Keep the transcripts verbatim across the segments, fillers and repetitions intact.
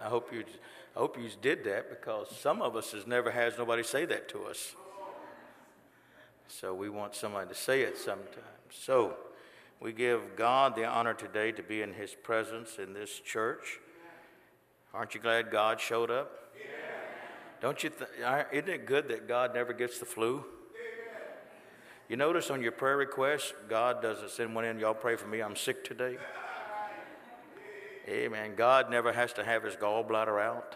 hope you, I hope you did that, because some of us has never has nobody say that to us. So we want somebody to say it sometimes. So we give God the honor today to be in his presence in this church. Aren't you glad God showed up? Yeah. Don't you? Th- isn't it good that God never gets the flu? Yeah. You notice on your prayer requests, God doesn't send one in, y'all pray for me, I'm sick today. Amen. God never has to have his gallbladder out.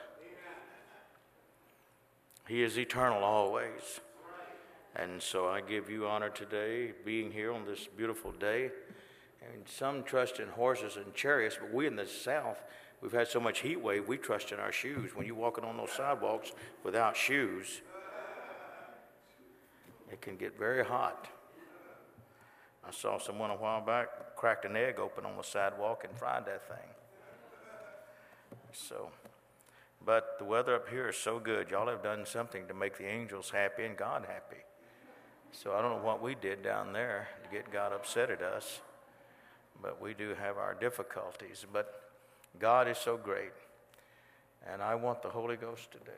He is eternal always. And so I give you honor today, being here on this beautiful day. And some trust in horses and chariots, but we in the South, we've had so much heat wave, we trust in our shoes. When you're walking on those sidewalks without shoes, it can get very hot. I saw someone a while back cracked an egg open on the sidewalk and fried that thing. So, but the weather up here is so good. Y'all have done something to make the angels happy and God happy. So I don't know what we did down there to get God upset at us, but we do have our difficulties. But God is so great, and I want the Holy Ghost today.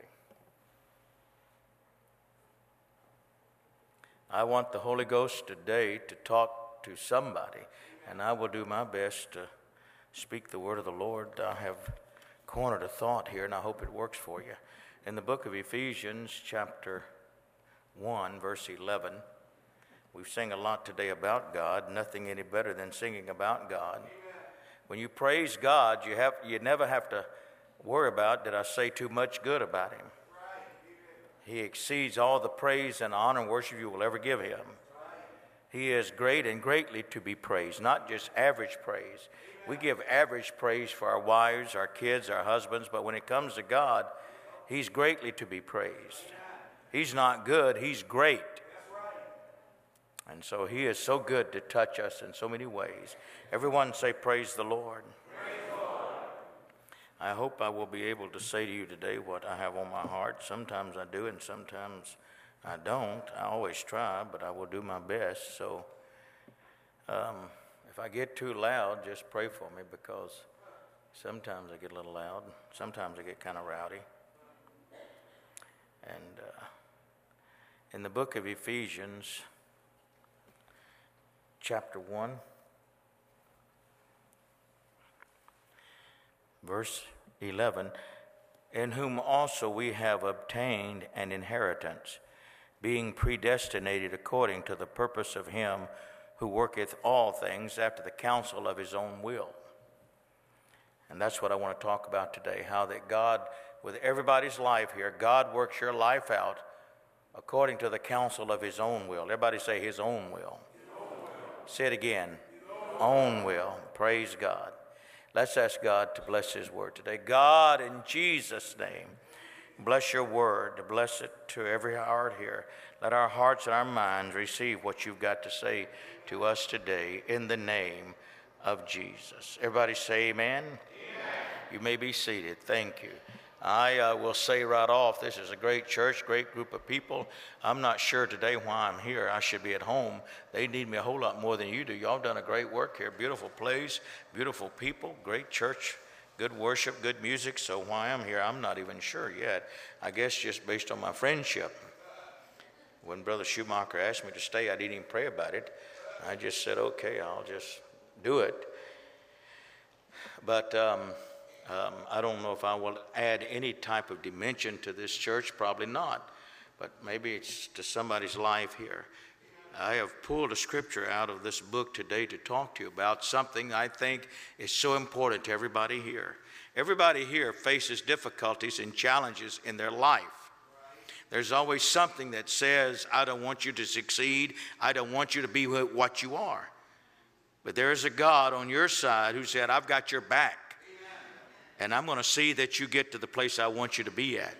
I want the Holy Ghost today to talk to somebody, and I will do my best to speak the word of the Lord. I have cornered a thought here, and I hope it works for you. In the book of Ephesians, chapter one, verse eleven, we sing a lot today about God. Nothing any better than singing about God. When you praise God, you have you never have to worry about, did I say too much good about him? He exceeds all the praise and honor and worship you will ever give him. He is great and greatly to be praised, not just average praise. We give average praise for our wives, our kids, our husbands, but when it comes to God, he's greatly to be praised. He's not good, he's great. And so he is so good to touch us in so many ways. Everyone say, praise the Lord. Praise the Lord. I hope I will be able to say to you today what I have on my heart. Sometimes I do and sometimes I don't. I always try, but I will do my best. So um, if I get too loud, just pray for me, because sometimes I get a little loud. Sometimes I get kind of rowdy. And uh, in the book of Ephesians, chapter one, verse eleven, in whom also we have obtained an inheritance, being predestinated according to the purpose of him who worketh all things after the counsel of his own will. And that's what I want to talk about today, how that God, with everybody's life here, God works your life out according to the counsel of his own will. Everybody say his own will. Say it again. Own will. Praise God. Let's ask God to bless his word today. God, in Jesus' name, bless your word. Bless it to every heart here. Let our hearts and our minds receive what you've got to say to us today in the name of Jesus. Everybody say amen. Amen. You may be seated. Thank you. I uh, will say right off, this is a great church, great group of people. I'm not sure today why I'm here. I should be at home. They need me a whole lot more than you do. Y'all done a great work here. Beautiful place, beautiful people, great church, good worship, good music. So why I'm here, I'm not even sure yet. I guess just based on my friendship. When Brother Schumacher asked me to stay, I didn't even pray about it. I just said, okay, I'll just do it. But um, um, I don't know if I will add any type of dimension to this church. Probably not. But maybe it's to somebody's life here. I have pulled a scripture out of this book today to talk to you about something I think is so important to everybody here. Everybody here faces difficulties and challenges in their life. There's always something that says, I don't want you to succeed. I don't want you to be what you are. But there is a God on your side who said, I've got your back. And I'm going to see that you get to the place I want you to be at.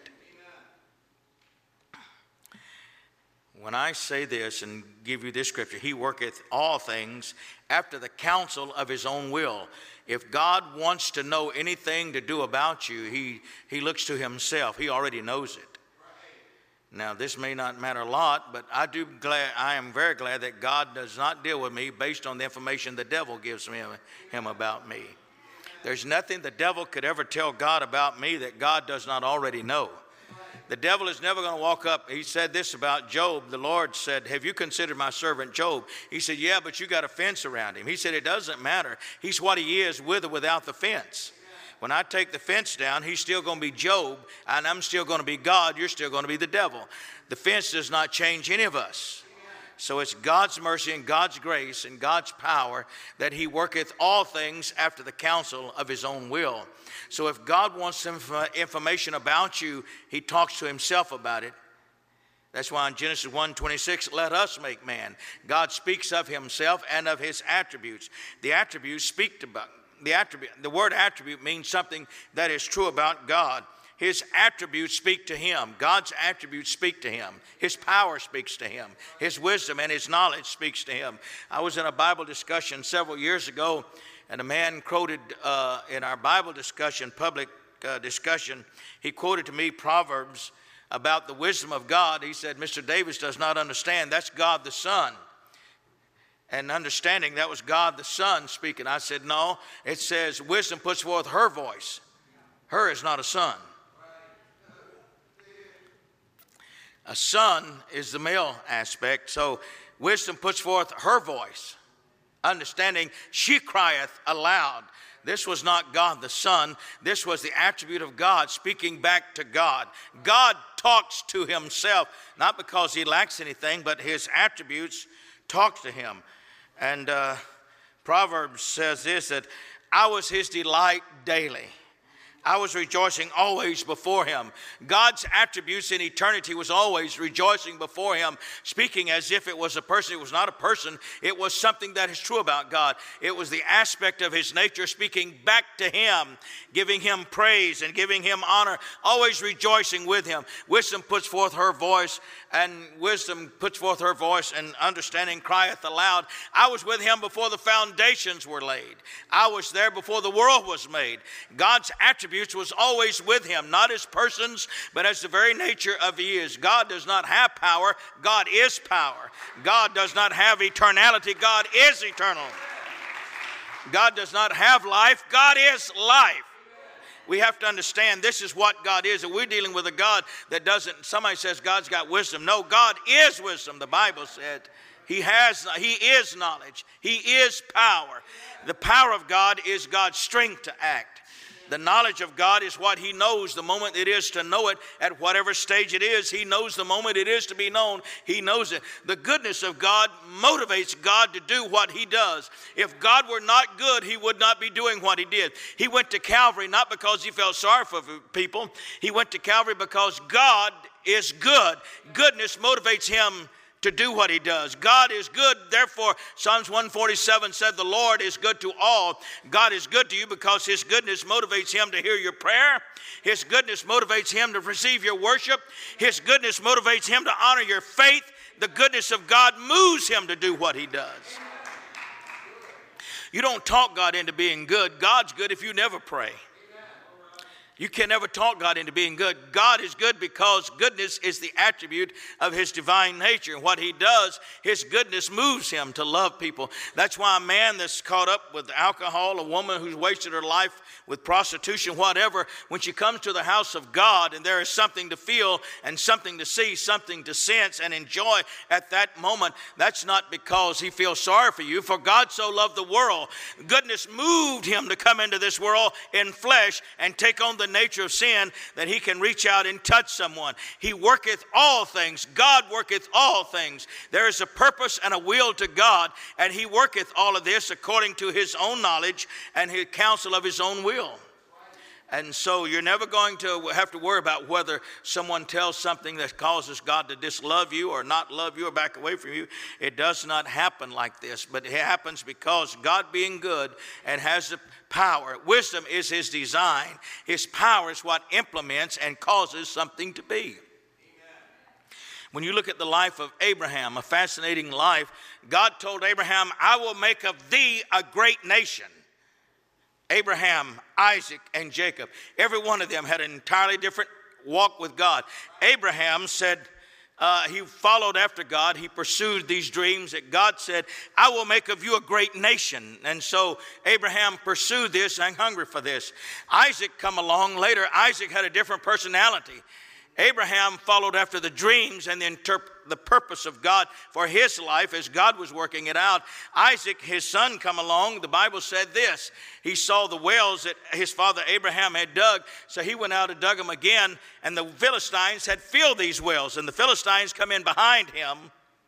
When I say this and give you this scripture, he worketh all things after the counsel of his own will. If God wants to know anything to do about you, he, he looks to himself. He already knows it. Now, this may not matter a lot, but I do glad, I am very glad that God does not deal with me based on the information the devil gives him, him about me. There's nothing the devil could ever tell God about me that God does not already know. The devil is never going to walk up. He said this about Job. The Lord said, have you considered my servant Job? He said, yeah, but you got a fence around him. He said, it doesn't matter. He's what he is with or without the fence. When I take the fence down, he's still going to be Job, and I'm still going to be God. You're still going to be the devil. The fence does not change any of us. So it's God's mercy and God's grace and God's power that he worketh all things after the counsel of his own will. So if God wants some information about you, he talks to himself about it. That's why in Genesis one twenty-six, let us make man. God speaks of himself and of his attributes. The attributes speak about the attribute. The word attribute means something that is true about God. His attributes speak to him. God's attributes speak to him. His power speaks to him. His wisdom and his knowledge speaks to him. I was in a Bible discussion several years ago, and a man quoted uh, in our Bible discussion, public uh, discussion, he quoted to me Proverbs about the wisdom of God. He said, Mister Davis does not understand. That's God the Son. And understanding that was God the Son speaking. I said, no, it says wisdom puts forth her voice. Her is not a son. A son is the male aspect, so wisdom puts forth her voice. Understanding, she crieth aloud. This was not God the Son. This was the attribute of God speaking back to God. God talks to himself, not because he lacks anything, but his attributes talk to him. And uh, Proverbs says this, that I was his delight daily. I was rejoicing always before him. God's attributes in eternity was always rejoicing before him, speaking as if it was a person. It was not a person. It was something that is true about God. It was the aspect of his nature speaking back to him, giving him praise and giving him honor, always rejoicing with him. Wisdom puts forth her voice, and wisdom puts forth her voice, and understanding crieth aloud. I was with him before the foundations were laid. I was there before the world was made. God's attributes was always with him, not as persons, but as the very nature of he is. God does not have power. God is power. God does not have eternality. God is eternal. God does not have life. God is life. We have to understand this is what God is, and we're dealing with a God that doesn't, somebody says God's got wisdom. No, God is wisdom, the Bible said. He has, he is knowledge. He is power. The power of God is God's strength to act. The knowledge of God is what he knows the moment it is to know it at whatever stage it is. He knows the moment it is to be known. He knows it. The goodness of God motivates God to do what he does. If God were not good, he would not be doing what he did. He went to Calvary not because he felt sorry for people. He went to Calvary because God is good. Goodness motivates him to do what he does. God is good. Therefore, Psalms one forty-seven said, the Lord is good to all. God is good to you because his goodness motivates him to hear your prayer. His goodness motivates him to receive your worship. His goodness motivates him to honor your faith. The goodness of God moves him to do what he does. You don't talk God into being good. God's good if you never pray. You can never talk God into being good. God is good because goodness is the attribute of his divine nature. And what he does, his goodness moves him to love people. That's why a man that's caught up with alcohol, a woman who's wasted her life with prostitution, whatever, when she comes to the house of God and there is something to feel and something to see, something to sense and enjoy at that moment, that's not because he feels sorry for you. For God so loved the world. Goodness moved him to come into this world in flesh and take on the nature of sin that he can reach out and touch someone. He worketh all things. God worketh all things. There is a purpose and a will to God, and he worketh all of this according to his own knowledge and his counsel of his own will. And so you're never going to have to worry about whether someone tells something that causes God to dislove you or not love you or back away from you. It does not happen like this, but it happens because God being good and has the power. Wisdom is his design. His power is what implements and causes something to be. When you look at the life of Abraham, a fascinating life, God told Abraham, I will make of thee a great nation. Abraham, Isaac, and Jacob, every one of them had an entirely different walk with God. Abraham said Uh, he followed after God. He pursued these dreams that God said, I will make of you a great nation. And so Abraham pursued this and hungry for this. Isaac come along later. Isaac had a different personality. Abraham followed after the dreams and the, interp- the purpose of God for his life as God was working it out. Isaac, his son, come along. The Bible said this. He saw the wells that his father Abraham had dug, so he went out and dug them again, and the Philistines had filled these wells, and the Philistines come in behind him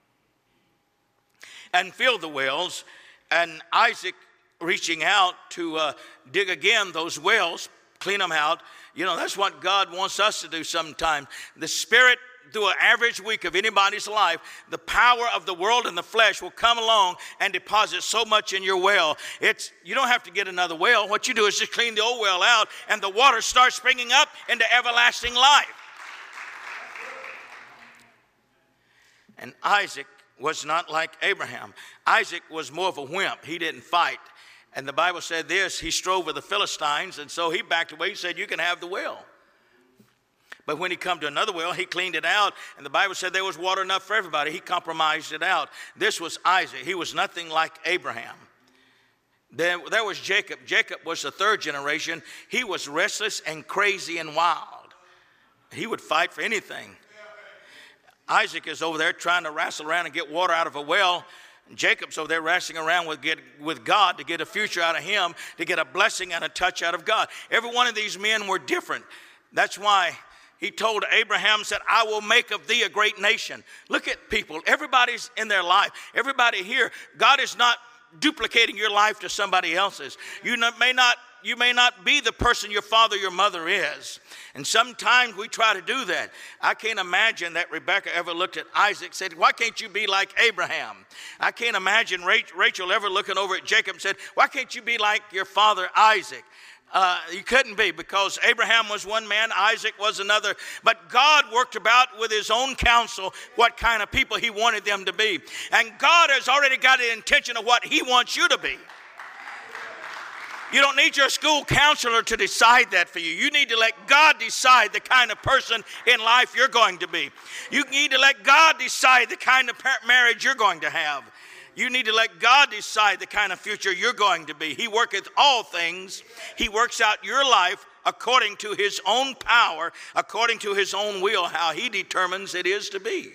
and filled the wells, and Isaac reaching out to uh, dig again those wells, clean them out. You know, that's what God wants us to do sometimes. The Spirit, through an average week of anybody's life, the power of the world and the flesh will come along and deposit so much in your well. It's you don't have to get another well. What you do is just clean the old well out, and the water starts springing up into everlasting life. And Isaac was not like Abraham. Isaac was more of a wimp. He didn't fight. And the Bible said this, he strove with the Philistines, and so he backed away. He said, you can have the well. But when he come to another well, he cleaned it out, and the Bible said there was water enough for everybody. He compromised it out. This was Isaac. He was nothing like Abraham. Then there was Jacob. Jacob was the third generation. He was restless and crazy and wild. He would fight for anything. Isaac is over there trying to wrestle around and get water out of a well. Jacob's over there wrestling around with, get, with God to get a future out of him, to get a blessing and a touch out of God. Every one of these men were different. That's why he told Abraham, said, I will make of thee a great nation. Look at people. Everybody's in their life. Everybody here. God is not duplicating your life to somebody else's. You may not You may not be the person your father, your mother is. And sometimes we try to do that. I can't imagine that Rebecca ever looked at Isaac and said, why can't you be like Abraham? I can't imagine Rachel ever looking over at Jacob and said, why can't you be like your father Isaac? Uh, you couldn't be, because Abraham was one man, Isaac was another. But God worked about with his own counsel what kind of people he wanted them to be. And God has already got an intention of what he wants you to be. You don't need your school counselor to decide that for you. You need to let God decide the kind of person in life you're going to be. You need to let God decide the kind of marriage you're going to have. You need to let God decide the kind of future you're going to be. He worketh all things. He works out your life according to his own power, according to his own will, how he determines it is to be.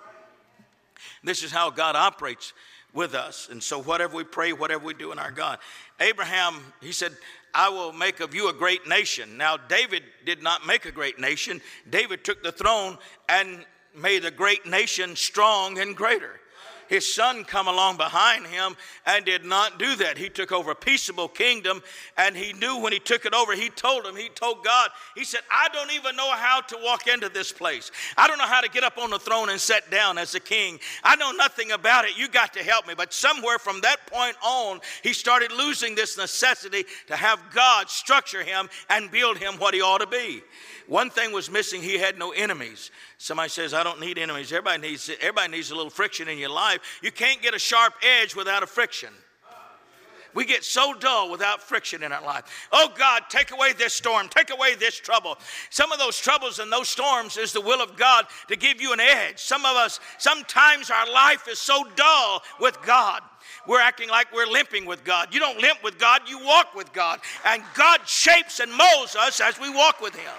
This is how God operates with us. And so whatever we pray, whatever we do in our God. Abraham, he said, I will make of you a great nation. Now, David did not make a great nation. David took the throne and made a great nation strong and greater. His son come along behind him and did not do that. He took over a peaceable kingdom, and he knew when he took it over, he told him, he told God, he said, I don't even know how to walk into this place. I don't know how to get up on the throne and sit down as a king. I know nothing about it. You got to help me. But somewhere from that point on, he started losing this necessity to have God structure him and build him what he ought to be. One thing was missing. He had no enemies. Somebody says, I don't need enemies. Everybody needs, everybody needs a little friction in your life. You can't get a sharp edge without a friction. We get so dull without friction in our life. Oh, God, take away this storm. Take away this trouble. Some of those troubles and those storms is the will of God to give you an edge. Some of us, sometimes our life is so dull with God. We're acting like we're limping with God. You don't limp with God. You walk with God. And God shapes and molds us as we walk with him.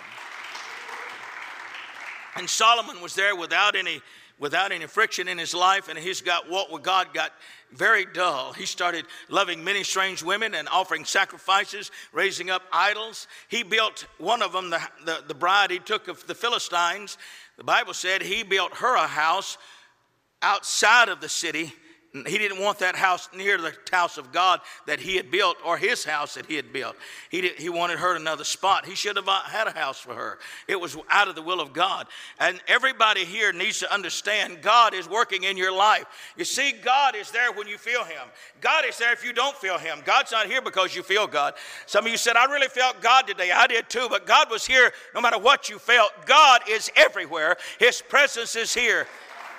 And Solomon was there without any without any friction in his life, and his got walk with God got very dull. He started loving many strange women and offering sacrifices, raising up idols. He built one of them, the, the, the bride he took of the Philistines. The Bible said he built her a house outside of the city. He didn't want that house near the house of God that he had built, or his house that he had built. He did, he wanted her another spot. He should have had a house for her. It was out of the will of God. And everybody here needs to understand God is working in your life. You see, God is there when you feel him. God is there if you don't feel him. God's not here because you feel God. Some of you said, I really felt God today. I did too, but God was here no matter what you felt. God is everywhere. His presence is here.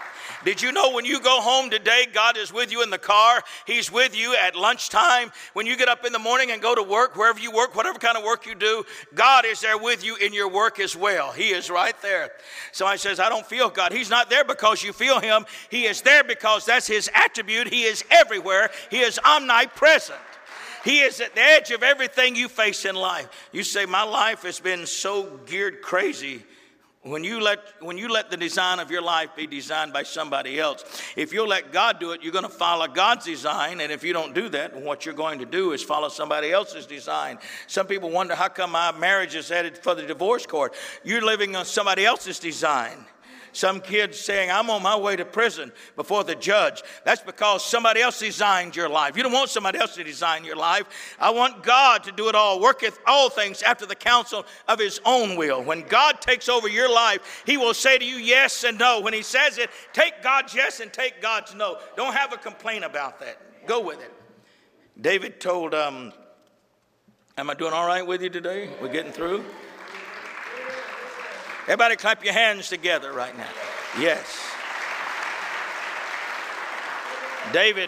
Did you know when you go home today, God is with you in the car? He's with you at lunchtime. When you get up in the morning and go to work, wherever you work, whatever kind of work you do, God is there with you in your work as well. He is right there. Somebody says, I don't feel God. He's not there because you feel him. He is there because that's his attribute. He is everywhere. He is omnipresent. He is at the edge of everything you face in life. You say, my life has been so geared crazy. When you let when you let the design of your life be designed by somebody else, if you'll let God do it, you're going to follow God's design. And if you don't do that, what you're going to do is follow somebody else's design. Some people wonder, how come my marriage is headed for the divorce court? You're living on somebody else's design. Some kids saying, I'm on my way to prison before the judge. That's because somebody else designed your life. You don't want somebody else to design your life. I want God to do it all, worketh all things after the counsel of his own will. When God takes over your life, he will say to you yes and no. When he says it, take God's yes and take God's no. Don't have a complaint about that. Go with it. David told, um, am I doing all right with you today? We're getting through? Everybody clap your hands together right now. Yes. David,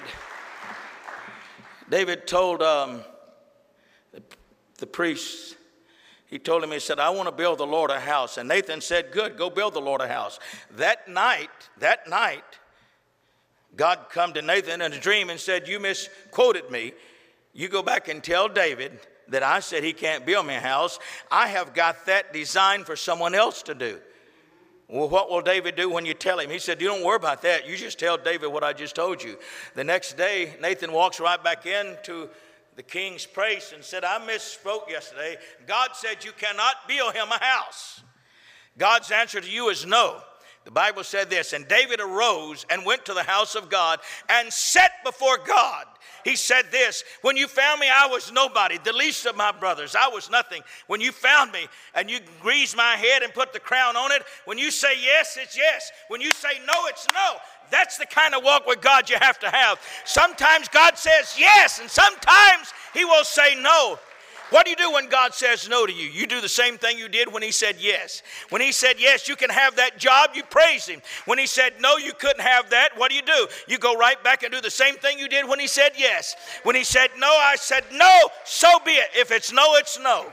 David told um, the, the priest, he told him, he said, I want to build the Lord a house. And Nathan said, good, go build the Lord a house. That night, that night, God come to Nathan in a dream and said, you misquoted me. You go back and tell David that I said he can't build me a house. I have got that designed for someone else to do. Well, what will David do when you tell him? He said, you don't worry about that. You just tell David what I just told you. The next day, Nathan walks right back into the king's place and said, I misspoke yesterday. God said you cannot build him a house. God's answer to you is no. The Bible said this, and David arose and went to the house of God and sat before God. He said this, when you found me, I was nobody, the least of my brothers. I was nothing. When you found me and you greased my head and put the crown on it, when you say yes, it's yes. When you say no, it's no. That's the kind of walk with God you have to have. Sometimes God says yes, and sometimes he will say no. What do you do when God says no to you? You do the same thing you did when he said yes. When he said yes, you can have that job, you praise him. When he said no, you couldn't have that, what do you do? You go right back and do the same thing you did when he said yes. When he said no, I said no, so be it. If it's no, it's no.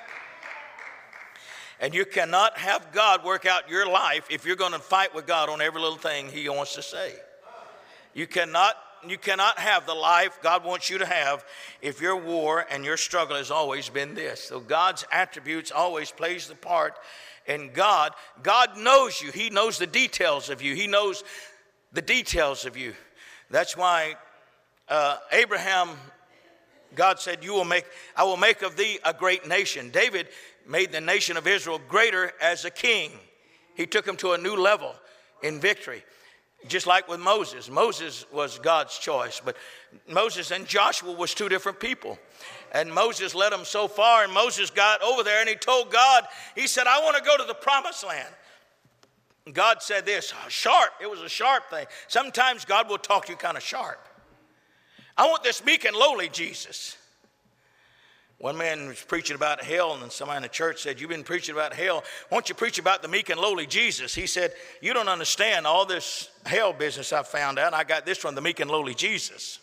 And you cannot have God work out your life if you're going to fight with God on every little thing he wants to say. You cannot You cannot have the life God wants you to have if your war and your struggle has always been this. So God's attributes always plays the part. And God, God knows you. He knows the details of you. He knows the details of you. That's why uh, Abraham, God said, "You will make, I will make of thee a great nation." David made the nation of Israel greater as a king. He took them to a new level in victory. Just like with Moses. Moses was God's choice, but Moses and Joshua was two different people. And Moses led them so far, and Moses got over there and he told God, he said, I want to go to the promised land. And God said this, sharp. It was a sharp thing. Sometimes God will talk to you kind of sharp. I want this meek and lowly Jesus. One man was preaching about hell, and then somebody in the church said, you've been preaching about hell. Why don't you preach about the meek and lowly Jesus? He said, you don't understand all this hell business I found out. I got this from the meek and lowly Jesus.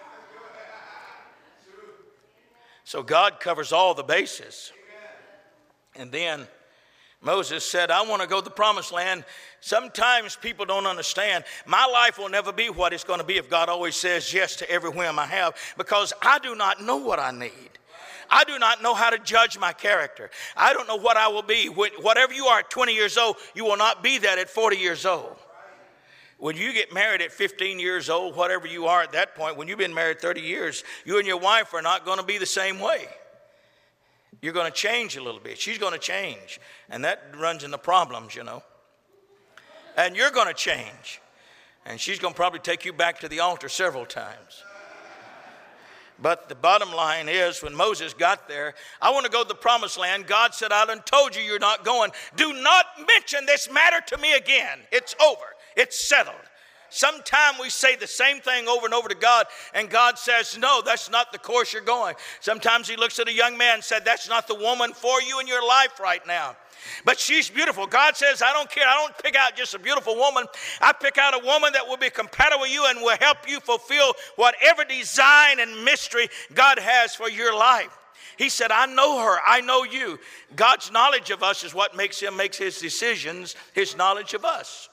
So God covers all the bases. And then Moses said, I want to go to the promised land. Sometimes people don't understand. My life will never be what it's going to be if God always says yes to every whim I have, because I do not know what I need. I do not know how to judge my character. I don't know what I will be. Whatever you are at twenty years old, you will not be that at forty years old. When you get married at fifteen years old, whatever you are at that point, when you've been married thirty years, you and your wife are not going to be the same way. You're going to change a little bit. She's going to change. And that runs into problems, you know. And you're going to change. And she's going to probably take you back to the altar several times. But the bottom line is, when Moses got there, I want to go to the promised land. God said, I done told you you're not going. Do not mention this matter to me again. It's over. It's settled. Sometimes we say the same thing over and over to God, and God says, no, that's not the course you're going. Sometimes he looks at a young man and said, that's not the woman for you in your life right now. But she's beautiful. God says, I don't care. I don't pick out just a beautiful woman. I pick out a woman that will be compatible with you and will help you fulfill whatever design and mystery God has for your life. He said, I know her. I know you. God's knowledge of us is what makes him make his decisions, his knowledge of us.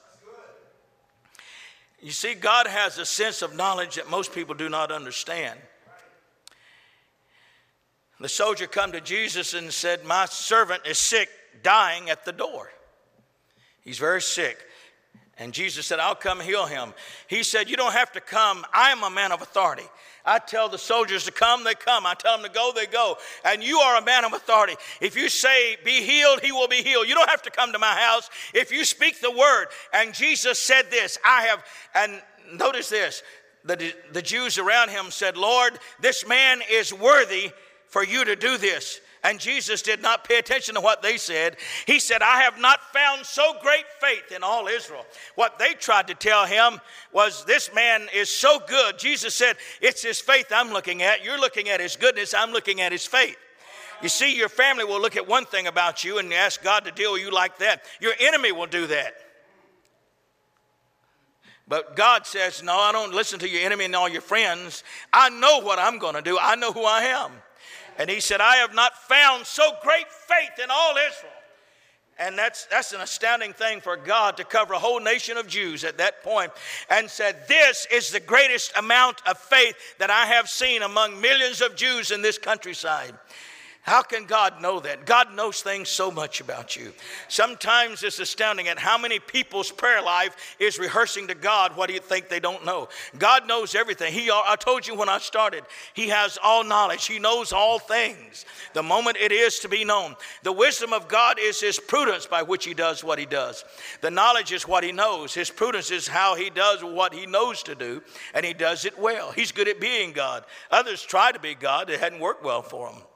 You see, God has a sense of knowledge that most people do not understand. The soldier come to Jesus and said, my servant is sick, dying at the door. He's very sick. And Jesus said, I'll come heal him. He said, you don't have to come. I am a man of authority. I tell the soldiers to come, they come. I tell them to go, they go. And you are a man of authority. If you say, be healed, he will be healed. You don't have to come to my house. If you speak the word. And Jesus said this, I have, and notice this, the, the Jews around him said, Lord, this man is worthy for you to do this. And Jesus did not pay attention to what they said. He said, I have not found so great faith in all Israel. What they tried to tell him was, this man is so good. Jesus said, it's his faith I'm looking at. You're looking at his goodness. I'm looking at his faith. You see, your family will look at one thing about you and ask God to deal with you like that. Your enemy will do that. But God says, no, I don't listen to your enemy and all your friends. I know what I'm going to do. I know who I am. And he said, I have not found so great faith in all Israel. And that's, that's an astounding thing for God to cover a whole nation of Jews at that point. And said, this is the greatest amount of faith that I have seen among millions of Jews in this countryside. How can God know that? God knows things so much about you. Sometimes it's astounding at how many people's prayer life is rehearsing to God what do you think they don't know. God knows everything. He, I told you when I started, he has all knowledge. He knows all things. The moment it is to be known. The wisdom of God is his prudence by which he does what he does. The knowledge is what he knows. His prudence is how he does what he knows to do, and he does it well. He's good at being God. Others try to be God. It hadn't worked well for them.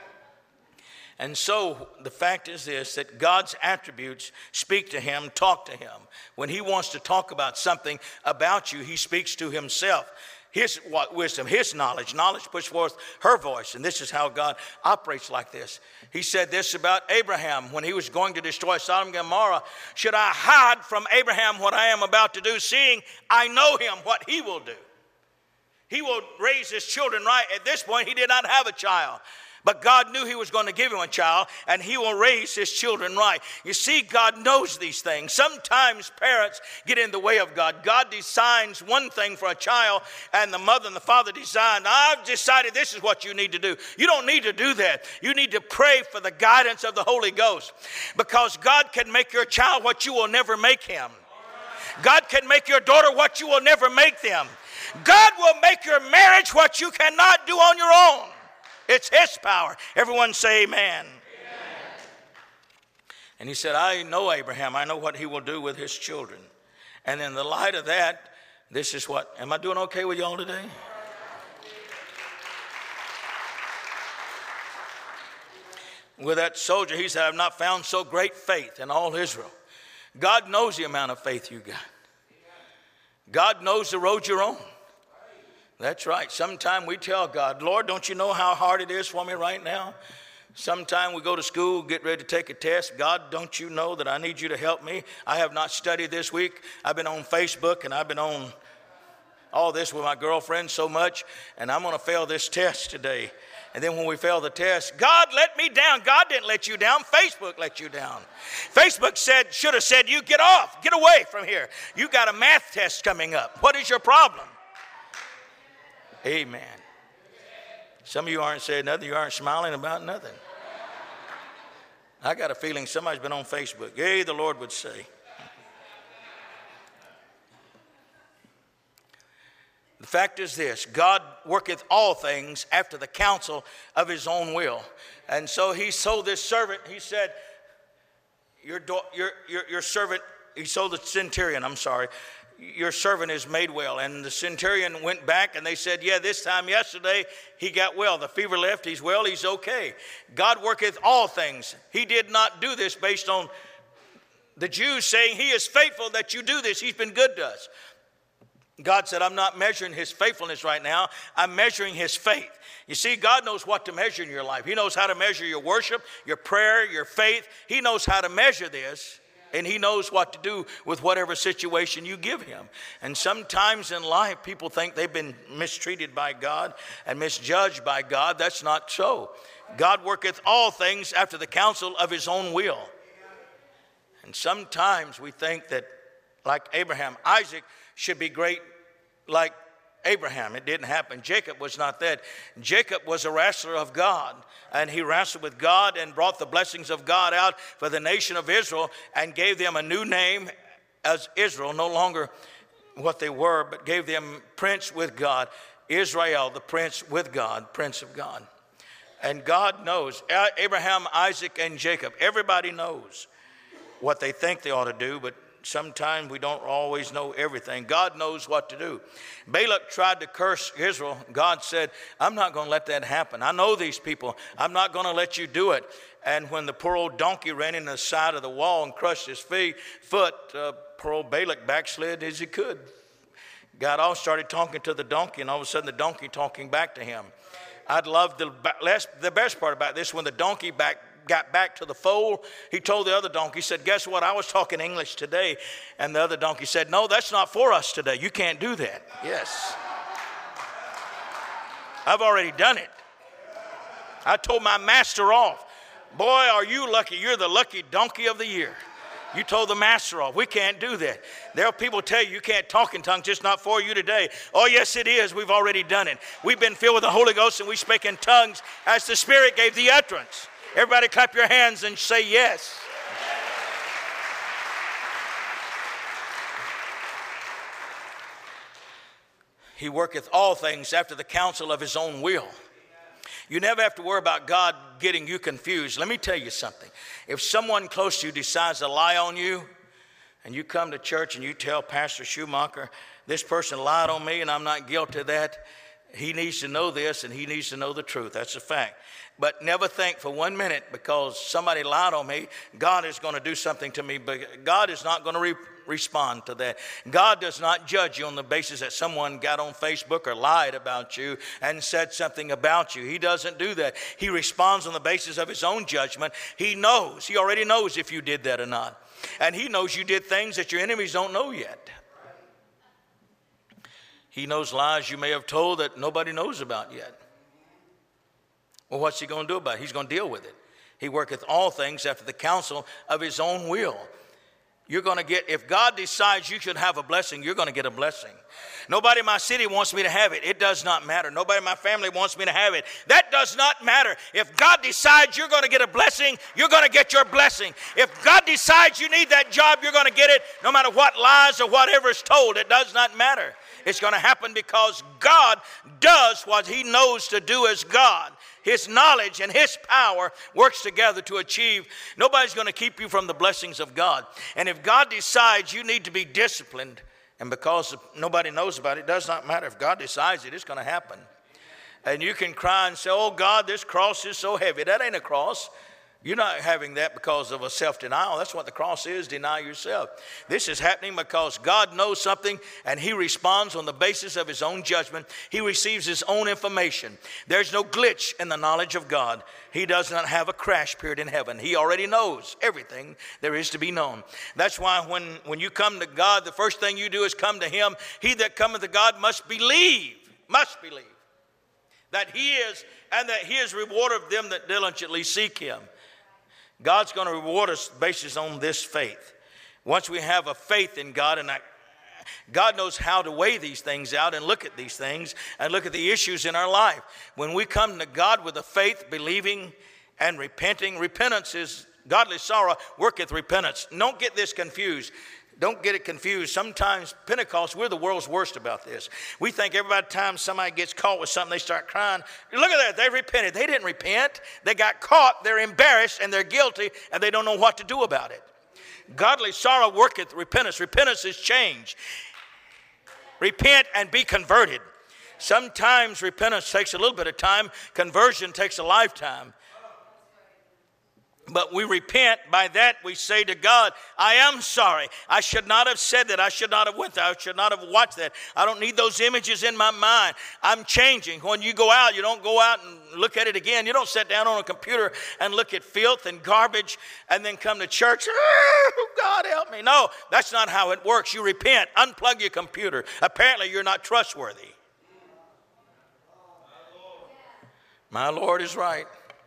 And so the fact is this, that God's attributes speak to him, talk to him. When he wants to talk about something about you, he speaks to himself. His what, wisdom, his knowledge. Knowledge puts forth her voice. And this is how God operates like this. He said this about Abraham when he was going to destroy Sodom and Gomorrah. Should I hide from Abraham what I am about to do, seeing I know him, what he will do? He will raise his children right. At this point, he did not have a child. But God knew he was going to give him a child, and he will raise his children right. You see, God knows these things. Sometimes parents get in the way of God. God designs one thing for a child, and the mother and the father design, I've decided this is what you need to do. You don't need to do that. You need to pray for the guidance of the Holy Ghost. Because God can make your child what you will never make him. God can make your daughter what you will never make them. God will make your marriage what you cannot do on your own. It's his power. Everyone say amen. Amen. And he said, I know Abraham. I know what he will do with his children. And in the light of that, this is what, am I doing okay with y'all today? With that soldier, he said, I have not found so great faith in all Israel. God knows the amount of faith you got. God knows the road you're on. That's right. Sometimes we tell God, Lord, don't you know how hard it is for me right now? Sometimes we go to school, get ready to take a test. God, don't you know that I need you to help me? I have not studied this week. I've been on Facebook and I've been on all this with my girlfriend so much, and I'm going to fail this test today. And then when we fail the test, God let me down. God didn't let you down. Facebook let you down. Facebook said, should have said, you get off, get away from here. You got a math test coming up. What is your problem? Amen. Some of you aren't saying nothing. You aren't smiling about nothing. I got a feeling somebody's been on Facebook. Yea, the Lord would say. The fact is this, God worketh all things after the counsel of his own will. And so he told this servant, he said, your, your, your, your servant, he told the centurion, I'm sorry, your servant is made well. And the centurion went back and they said, yeah, this time yesterday he got well. The fever left, he's well, he's okay. God worketh all things. He did not do this based on the Jews saying he is faithful that you do this. He's been good to us. God said, I'm not measuring his faithfulness right now. I'm measuring his faith. You see, God knows what to measure in your life. He knows how to measure your worship, your prayer, your faith. He knows how to measure this, and he knows what to do with whatever situation you give him. And sometimes in life, people think they've been mistreated by God and misjudged by God. That's not so. God worketh all things after the counsel of his own will. And sometimes we think that, like Abraham, Isaac should be great like Abraham. It didn't happen. Jacob was not that. Jacob was a wrestler of God, and he wrestled with God and brought the blessings of God out for the nation of Israel and gave them a new name as Israel, no longer what they were, but gave them prince with God. Israel, the prince with God, prince of God. And God knows, Abraham, Isaac, and Jacob, everybody knows what they think they ought to do, but sometimes we don't always know everything. God knows what to do. Balak tried to curse Israel. God said, I'm not going to let that happen. I know these people. I'm not going to let you do it. And when the poor old donkey ran in the side of the wall and crushed his feet, foot, uh, poor old Balak backslid as he could. God all started talking to the donkey, and all of a sudden the donkey talking back to him. I'd love the, the best part about this, when the donkey back got back to the fold, he told the other donkey, he said, guess what? I was talking English today. And the other donkey said, no, that's not for us today. You can't do that. Yes. I've already done it. I told my master off. Boy, are you lucky. You're the lucky donkey of the year. You told the master off. We can't do that. There are people tell you you can't talk in tongues, just not for you today. Oh, yes, it is. We've already done it. We've been filled with the Holy Ghost, and we speak in tongues as the Spirit gave the utterance. Everybody clap your hands and say yes. He worketh all things after the counsel of his own will. You never have to worry about God getting you confused. Let me tell you something. If someone close to you decides to lie on you, and you come to church and you tell Pastor Schumacher, this person lied on me and I'm not guilty of that, he needs to know this and he needs to know the truth. That's a fact. But never think for one minute because somebody lied on me, God is going to do something to me. But God is not going to re- respond to that. God does not judge you on the basis that someone got on Facebook or lied about you and said something about you. He doesn't do that. He responds on the basis of his own judgment. He knows. He already knows if you did that or not. And he knows you did things that your enemies don't know yet. He knows lies you may have told that nobody knows about yet. Well, what's he going to do about it? He's going to deal with it. He worketh all things after the counsel of his own will. You're going to get, if God decides you should have a blessing, you're going to get a blessing. Nobody in my city wants me to have it. It does not matter. Nobody in my family wants me to have it. That does not matter. If God decides you're going to get a blessing, you're going to get your blessing. If God decides you need that job, you're going to get it no matter what lies or whatever is told. It does not matter. It's going to happen because God does what he knows to do as God. His knowledge and his power works together to achieve. Nobody's going to keep you from the blessings of God. And if God decides you need to be disciplined, and because nobody knows about it, it does not matter. If God decides it, it's going to happen. And you can cry and say, oh God, this cross is so heavy. That ain't a cross. You're not having that because of a self-denial. That's what the cross is, deny yourself. This is happening because God knows something and he responds on the basis of his own judgment. He receives his own information. There's no glitch in the knowledge of God. He does not have a crash period in heaven. He already knows everything there is to be known. That's why when, when you come to God, the first thing you do is come to him. He that cometh to God must believe, must believe that he is, and that he is rewarder of them that diligently seek him. God's going to reward us based on this faith. Once we have a faith in God, and I, God knows how to weigh these things out and look at these things and look at the issues in our life. When we come to God with a faith, believing and repenting, repentance is godly sorrow worketh repentance. Don't get this confused. Don't get it confused. Sometimes Pentecost, we're the world's worst about this. We think every time somebody gets caught with something, they start crying. Look at that. They repented. They didn't repent. They got caught. They're embarrassed and they're guilty and they don't know what to do about it. Godly sorrow worketh repentance. Repentance is change. Repent and be converted. Sometimes repentance takes a little bit of time. Conversion takes a lifetime. But we repent. By that we say to God, I am sorry. I should not have said that. I should not have went there. I should not have watched that. I don't need those images in my mind. I'm changing. When you go out, you don't go out and look at it again. You don't sit down on a computer and look at filth and garbage and then come to church. Oh, God help me. No, that's not how it works. You repent. Unplug your computer. Apparently you're not trustworthy. My Lord is right.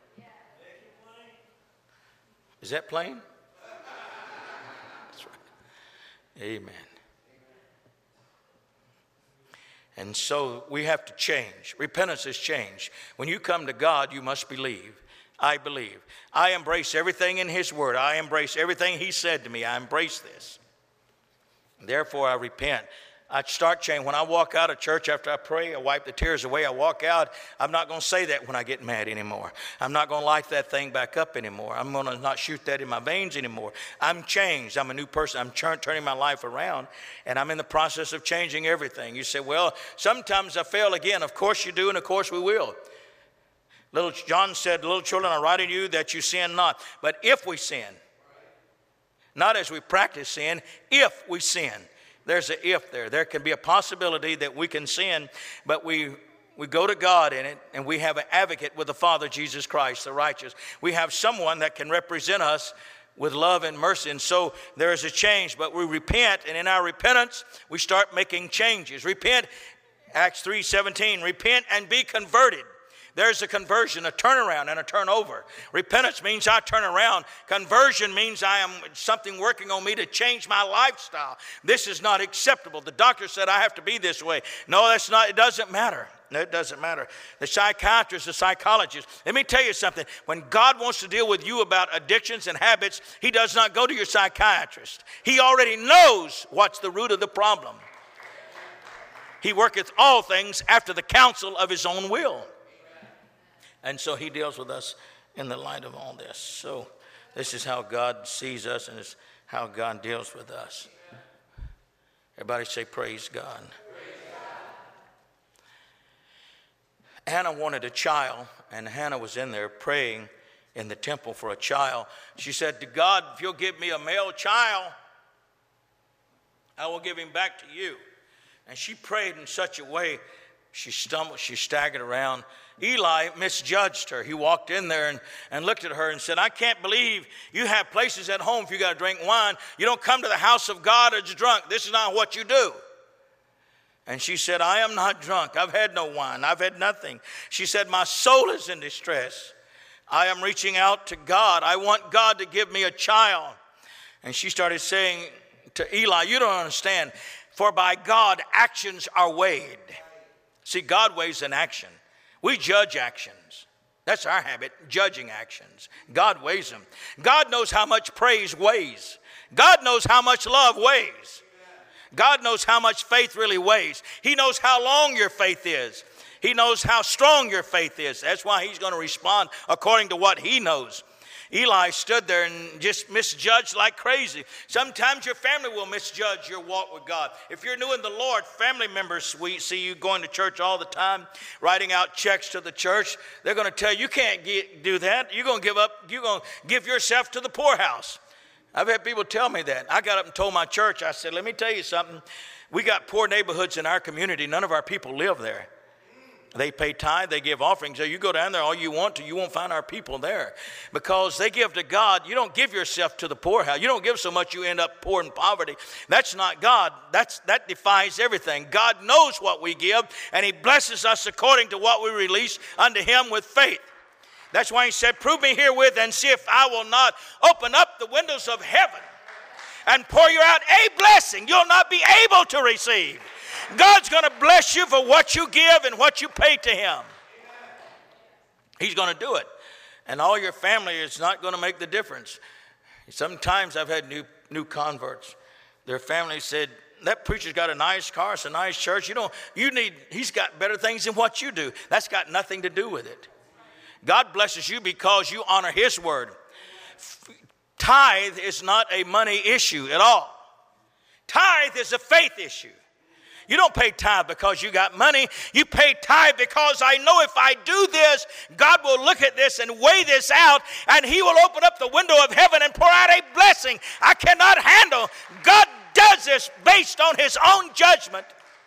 Is that plain? That's right. Amen. And so we have to change. Repentance is change. When you come to God, you must believe. I believe. I embrace everything in His Word. I embrace everything He said to me. I embrace this. Therefore, I repent. I start changing. When I walk out of church after I pray, I wipe the tears away, I walk out. I'm not going to say that when I get mad anymore. I'm not going to light that thing back up anymore. I'm going to not shoot that in my veins anymore. I'm changed. I'm a new person. I'm turn, turning my life around, and I'm in the process of changing everything. You say, well, sometimes I fail again. Of course you do, and of course we will. Little John said, little children, I write to you that you sin not. But if we sin, not as we practice sin, if we sin. There's an if there. There can be a possibility that we can sin, but we we go to God in it, and we have an advocate with the Father, Jesus Christ, the righteous. We have someone that can represent us with love and mercy, and so there is a change. But we repent, and in our repentance, we start making changes. Repent, Acts three seventeen, repent and be converted. There's a conversion, a turnaround, and a turnover. Repentance means I turn around. Conversion means I am something working on me to change my lifestyle. This is not acceptable. The doctor said I have to be this way. No, that's not. It doesn't matter. No, it doesn't matter. The psychiatrist, the psychologist. Let me tell you something. When God wants to deal with you about addictions and habits, He does not go to your psychiatrist. He already knows what's the root of the problem. He worketh all things after the counsel of His own will. And so He deals with us in the light of all this. So this is how God sees us, and it's how God deals with us. Everybody say, praise God. Praise God. Hannah wanted a child, and Hannah was in there praying in the temple for a child. She said to God, if you'll give me a male child, I will give him back to you. And she prayed in such a way, she stumbled, she staggered around. Eli misjudged her. He walked in there and, and looked at her and said, I can't believe you have places at home if you got to drink wine. You don't come to the house of God as drunk. This is not what you do. And she said, I am not drunk. I've had no wine. I've had nothing. She said, my soul is in distress. I am reaching out to God. I want God to give me a child. And she started saying to Eli, you don't understand. For by God, actions are weighed. See, God weighs an action. We judge actions. That's our habit, judging actions. God weighs them. God knows how much praise weighs. God knows how much love weighs. God knows how much faith really weighs. He knows how long your faith is. He knows how strong your faith is. That's why He's going to respond according to what He knows. Eli stood there and just misjudged like crazy. Sometimes your family will misjudge your walk with God. If you're new in the Lord, family members we see you going to church all the time, writing out checks to the church. They're going to tell you, you can't get, do that. You're going to give up. You're going to give yourself to the poorhouse. I've had people tell me that. I got up and told my church, I said, let me tell you something. We got poor neighborhoods in our community. None of our people live there. They pay tithe, they give offerings. So you go down there all you want to, you won't find our people there. Because they give to God. You don't give yourself to the poorhouse. You don't give so much you end up poor in poverty. That's not God. That's, that defies everything. God knows what we give, and He blesses us according to what we release unto Him with faith. That's why He said, prove me herewith and see if I will not open up the windows of heaven and pour you out a blessing you'll not be able to receive. God's going to bless you for what you give and what you pay to Him. He's going to do it. And all your family is not going to make the difference. Sometimes I've had new new converts. Their family said, that preacher's got a nice car, it's a nice church. You don't, you need, he's got better things than what you do. That's got nothing to do with it. God blesses you because you honor His word. Tithe is not a money issue at all. Tithe is a faith issue. You don't pay tithe because you got money. You pay tithe because I know if I do this, God will look at this and weigh this out, and he will open up the window of heaven and pour out a blessing I cannot handle. God does this based on his own judgment.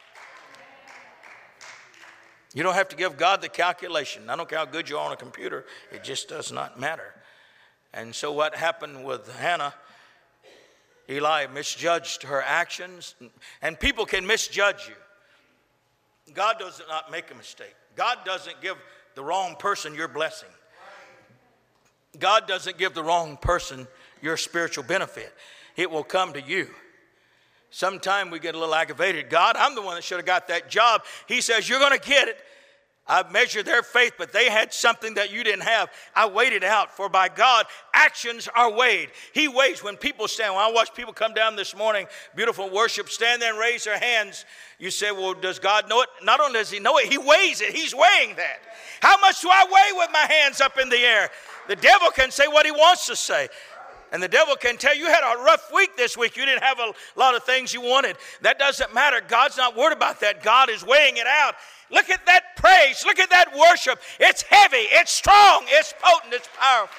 You don't have to give God the calculation. I don't care how good you are on a computer. It just does not matter. And so what happened with Hannah, Eli misjudged her actions. And people can misjudge you. God does not make a mistake. God doesn't give the wrong person your blessing. God doesn't give the wrong person your spiritual benefit. It will come to you. Sometime we get a little aggravated. God, I'm the one that should have got that job. He says, you're going to get it. I've measured their faith, but they had something that you didn't have. I weighed it out. For by God, actions are weighed. He weighs when people stand. When I watched people come down this morning, beautiful worship, stand there and raise their hands. You say, well, does God know it? Not only does he know it, he weighs it. He's weighing that. How much do I weigh with my hands up in the air? The devil can say what he wants to say. And the devil can tell you, you had a rough week this week. You didn't have a lot of things you wanted. That doesn't matter. God's not worried about that. God is weighing it out. Look at that praise. Look at that worship. It's heavy. It's strong. It's potent. It's powerful.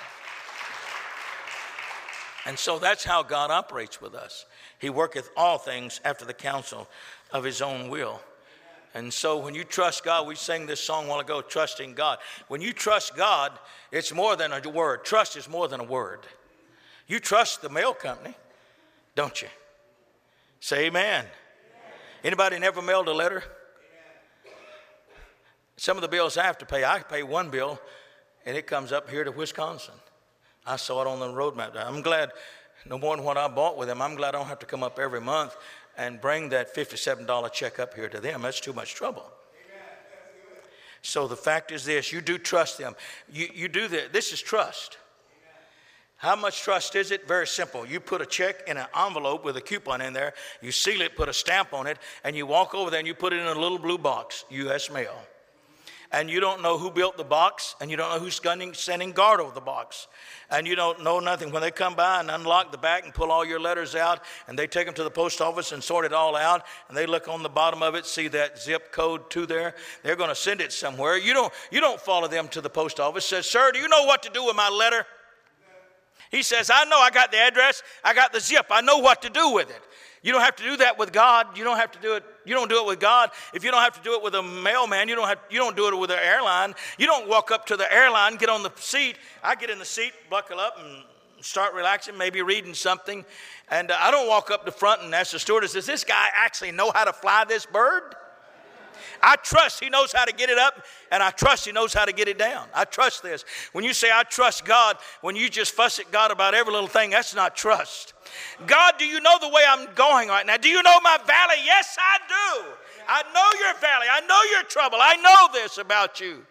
And so that's how God operates with us. He worketh all things after the counsel of his own will. And so when you trust God, we sang this song a while ago, trusting God. When you trust God, it's more than a word. Trust is more than a word. You trust the mail company, don't you? Say amen. Amen. Anybody never mailed a letter? Amen. Some of the bills I have to pay, I pay one bill, and it comes up here to Wisconsin. I saw it on the road map. I'm glad, no more than what I bought with them, I'm glad I don't have to come up every month and bring that fifty-seven dollar check up here to them. That's too much trouble. Amen. So the fact is this, you do trust them. You, you do that. This is trust. How much trust is it? Very simple. You put a check in an envelope with a coupon in there, you seal it, put a stamp on it, and you walk over there and you put it in a little blue box, U S mail. And you don't know who built the box, and you don't know who's sending guard over the box. And you don't know nothing. When they come by and unlock the back and pull all your letters out, and they take them to the post office and sort it all out, and they look on the bottom of it, see that zip code to there, they're going to send it somewhere. You don't, you don't follow them to the post office. Says, sir, do you know what to do with my letter? He says, I know, I got the address, I got the zip, I know what to do with it. You don't have to do that with God. You don't have to do it. You don't do it with God. If you don't have to do it with a mailman, you don't have. You don't do it with an airline. You don't walk up to the airline, get on the seat. I get in the seat, buckle up, and start relaxing, maybe reading something. And uh, I don't walk up the front and ask the stewardess, does this guy actually know how to fly this bird? I trust he knows how to get it up, and I trust he knows how to get it down. I trust this. When you say I trust God, when you just fuss at God about every little thing, that's not trust. God, do you know the way I'm going right now? Do you know my valley? Yes, I do. I know your valley. I know your trouble. I know this about you.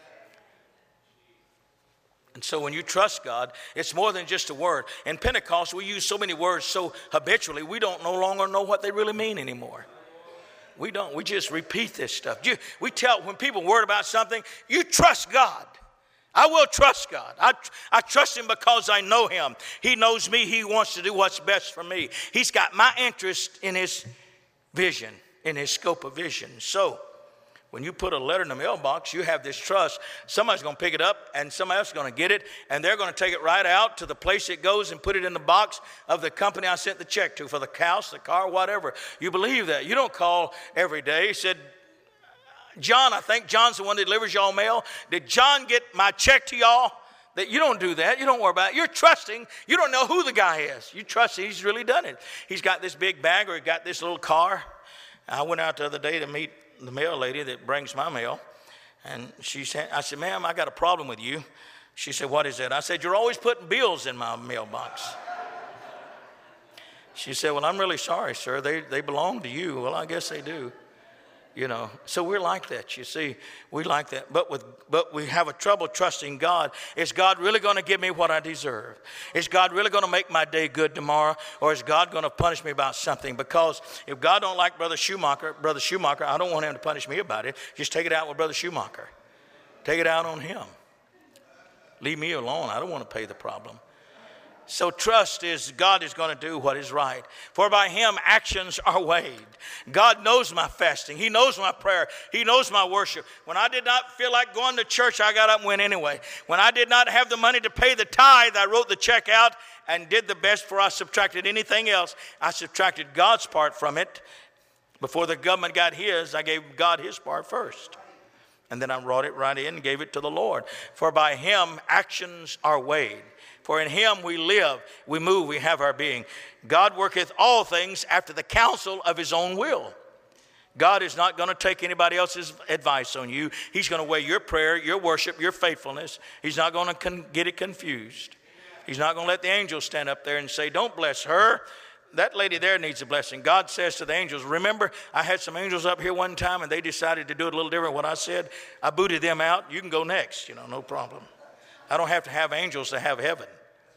And so when you trust God, it's more than just a word. In Pentecost, we use so many words so habitually, we don't no longer know what they really mean anymore. We don't. We just repeat this stuff. You, we tell, when people word about something, you trust God. I will trust God. I, I trust him because I know him. He knows me. He wants to do what's best for me. He's got my interest in his vision, in his scope of vision. So when you put a letter in the mailbox, you have this trust. Somebody's going to pick it up, and somebody else is going to get it, and they're going to take it right out to the place it goes and put it in the box of the company I sent the check to for the house, the car, whatever. You believe that. You don't call every day. He said, John, I think John's the one that delivers y'all mail. Did John get my check to y'all? That you don't do that. You don't worry about it. You're trusting. You don't know who the guy is. You trust he's really done it. He's got this big bag or he got this little car. I went out the other day to meet the mail lady that brings my mail. And she said, I said, ma'am, I got a problem with you. She said, what is that? I said, you're always putting bills in my mailbox. She said, well, I'm really sorry, sir. They, they belong to you. Well, I guess they do. You know, so we're like that, you see. We like that. But with but we have a trouble trusting God. Is God really going to give me what I deserve? Is God really going to make my day good tomorrow? Or is God going to punish me about something? Because if God don't like Brother Schumacher, Brother Schumacher, I don't want him to punish me about it. Just take it out with Brother Schumacher. Take it out on him. Leave me alone. I don't want to pay the problem. So trust is God is going to do what is right. For by him actions are weighed. God knows my fasting. He knows my prayer. He knows my worship. When I did not feel like going to church, I got up and went anyway. When I did not have the money to pay the tithe, I wrote the check out and did the best before I subtracted anything else. I subtracted God's part from it. Before the government got his, I gave God his part first. And then I brought it right in and gave it to the Lord. For by him actions are weighed. For in him we live, we move, we have our being. God worketh all things after the counsel of his own will. God is not going to take anybody else's advice on you. He's going to weigh your prayer, your worship, your faithfulness. He's not going to con- get it confused. He's not going to let the angels stand up there and say, don't bless her. That lady there needs a blessing. God says to the angels, remember, I had some angels up here one time and they decided to do it a little different. What I said, I booted them out. You can go next, you know, no problem. I don't have to have angels to have heaven.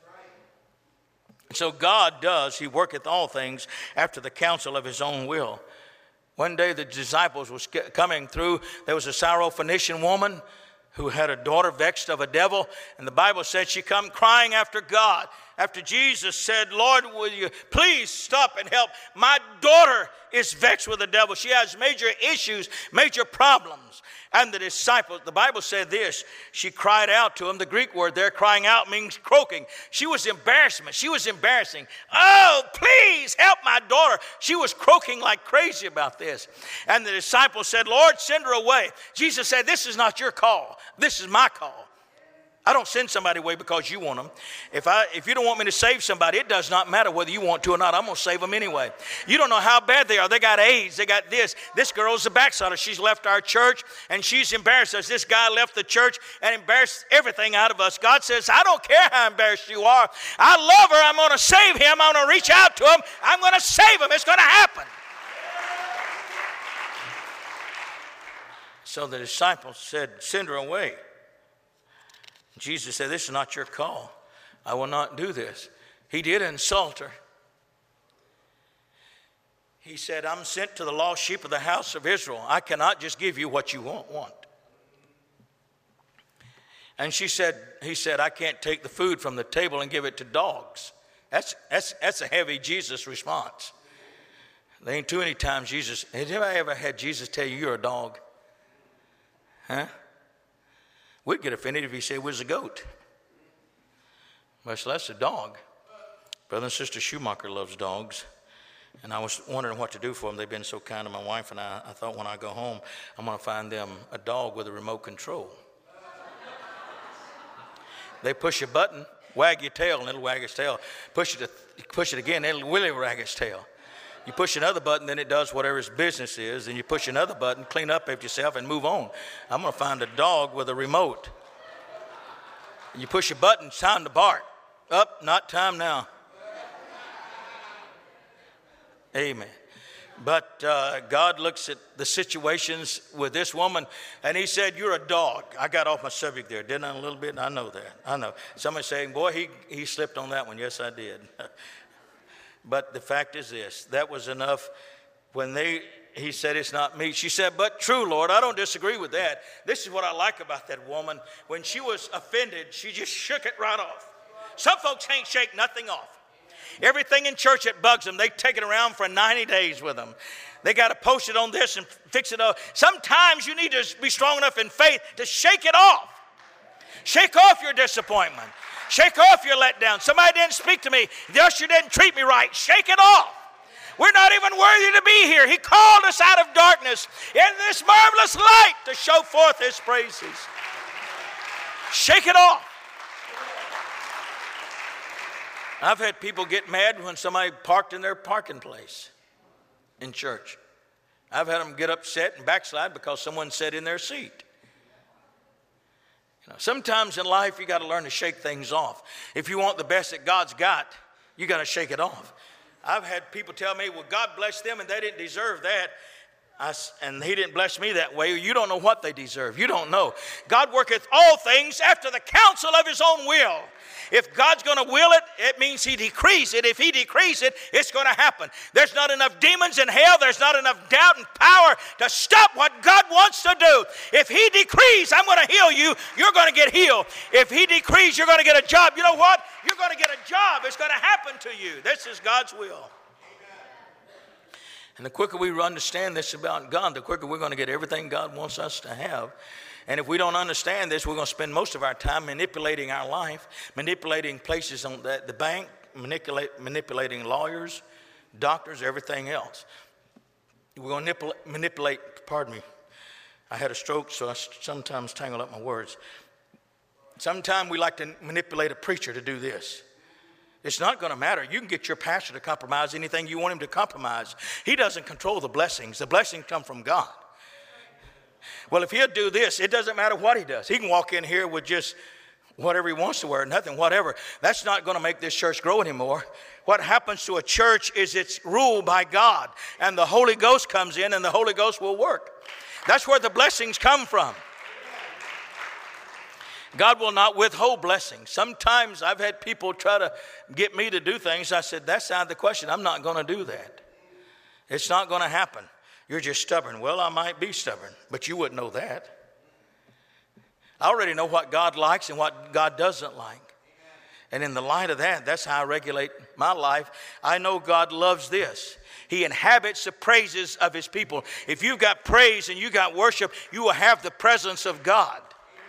So God does, he worketh all things after the counsel of his own will. One day the disciples was coming through. There was a Syrophoenician woman who had a daughter vexed of a devil. And the Bible said she come crying after God. After Jesus said, Lord, will you please stop and help? My daughter is vexed with the devil. She has major issues, major problems. And the disciples, the Bible said this, she cried out to him. The Greek word there, crying out, means croaking. She was embarrassment. She was embarrassing. Oh, please help my daughter. She was croaking like crazy about this. And the disciples said, Lord, send her away. Jesus said, this is not your call. This is my call. I don't send somebody away because you want them. If I, if you don't want me to save somebody, it does not matter whether you want to or not. I'm going to save them anyway. You don't know how bad they are. They got AIDS. They got this. This girl's a backslider. She's left our church, and she's embarrassed us. This guy left the church and embarrassed everything out of us. God says, I don't care how embarrassed you are. I love her. I'm going to save him. I'm going to reach out to him. I'm going to save him. It's going to happen. So the disciples said, send her away. Jesus said, this is not your call. I will not do this. He did insult her. He said, I'm sent to the lost sheep of the house of Israel. I cannot just give you what you want. want. And she said, he said, I can't take the food from the table and give it to dogs. That's, that's, that's a heavy Jesus response. There ain't too many times Jesus, have you ever had Jesus tell you you're a dog? Huh? We'd get offended if he said we was a goat, much less a dog. Brother and Sister Schumacher loves dogs, and I was wondering what to do for them. They've been so kind to my wife, and I, I thought when I go home, I'm going to find them a dog with a remote control. They push a button, wag your tail, and it'll wag its tail. Push it, push it again, it'll really wag its tail. You push another button, then it does whatever its business is. Then you push another button, clean up after yourself, and move on. I'm going to find a dog with a remote. You push a button, it's time to bark. Up, not time now. Amen. But uh, God looks at the situations with this woman, and he said, you're a dog. I got off my subject there, didn't I, a little bit? I know that. I know. Somebody saying, boy, he, he slipped on that one. Yes, I did. But the fact is this, that was enough. When they, he said, it's not me. She said, but true, Lord, I don't disagree with that. This is what I like about that woman. When she was offended, she just shook it right off. Some folks ain't shake nothing off. Everything in church that bugs them, they take it around for ninety days with them. They got to post it on this and fix it up. Sometimes you need to be strong enough in faith to shake it off. Shake off your disappointment. Shake off your letdown. Somebody didn't speak to me. The usher didn't treat me right. Shake it off. We're not even worthy to be here. He called us out of darkness in this marvelous light to show forth his praises. Shake it off. I've had people get mad when somebody parked in their parking place in church. I've had them get upset and backslide because someone sat in their seat. You know, sometimes in life you got to learn to shake things off. If you want the best that God's got, you got to shake it off. I've had people tell me, well, God bless them and they didn't deserve that. I, and he didn't bless me that way. You don't know what they deserve. You don't know. God worketh all things after the counsel of his own will. If God's going to will it, it means he decrees it. If he decrees it, it's going to happen. There's not enough demons in hell. There's not enough doubt and power to stop what God wants to do. If he decrees, I'm going to heal you, you're going to get healed. If he decrees, you're going to get a job. You know what? You're going to get a job. It's going to happen to you. This is God's will. And the quicker we understand this about God, the quicker we're going to get everything God wants us to have. And if we don't understand this, we're going to spend most of our time manipulating our life, manipulating places on the, the bank, manipulate, manipulating lawyers, doctors, everything else. We're going to manipulate, manipulate, pardon me, I had a stroke, so I sometimes tangle up my words. Sometimes we like to manipulate a preacher to do this. It's not going to matter. You can get your pastor to compromise anything you want him to compromise. He doesn't control the blessings. The blessings come from God. Well, if he'll do this, it doesn't matter what he does. He can walk in here with just whatever he wants to wear, nothing, whatever. That's not going to make this church grow anymore. What happens to a church is it's ruled by God, and the Holy Ghost comes in, and the Holy Ghost will work. That's where the blessings come from. God will not withhold blessings. Sometimes I've had people try to get me to do things. I said, that's out of the question. I'm not going to do that. It's not going to happen. You're just stubborn. Well, I might be stubborn, but you wouldn't know that. I already know what God likes and what God doesn't like. And in the light of that, that's how I regulate my life. I know God loves this. He inhabits the praises of his people. If you've got praise and you got worship, you will have the presence of God.